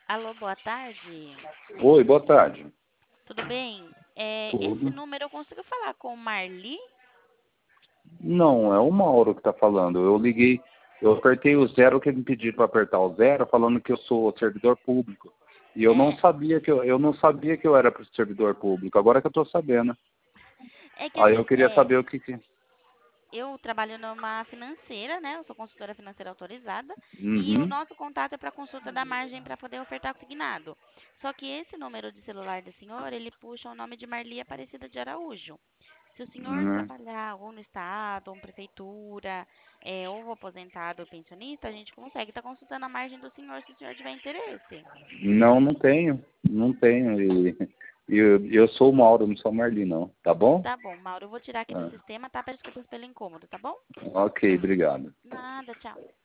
Alô, boa tarde. Oi, boa tarde. Tudo bem? Esse Tudo? número eu consigo falar com o Marli? Não, é o Mauro que está falando. Eu liguei, eu apertei o zero que ele me pediu para apertar o zero, falando que eu sou servidor público. E eu não É, sabia que eu não sabia que eu era servidor público. Agora que eu estou sabendo. é que Aí eu assim, queria saber o que que. eu trabalho numa financeira, né? Eu sou consultora financeira autorizada e o Uhum. nosso contato é para consulta da margem para poder ofertar consignado. Só que esse número de celular do senhor, ele puxa o nome de Marli Aparecida de Araújo. Se o senhor Uhum. trabalhar ou no estado, ou em prefeitura, ou aposentado ou pensionista, a gente consegue estar consultando a margem do senhor se o senhor tiver interesse. Não, não tenho. Não tenho. E eu sou o Mauro, não sou o Marli, não. Tá bom? Tá bom, Mauro, eu vou tirar aqui do Ah, sistema, tá? Peço desculpas pelo incômodo, tá bom? ok, obrigado. Nada, tchau.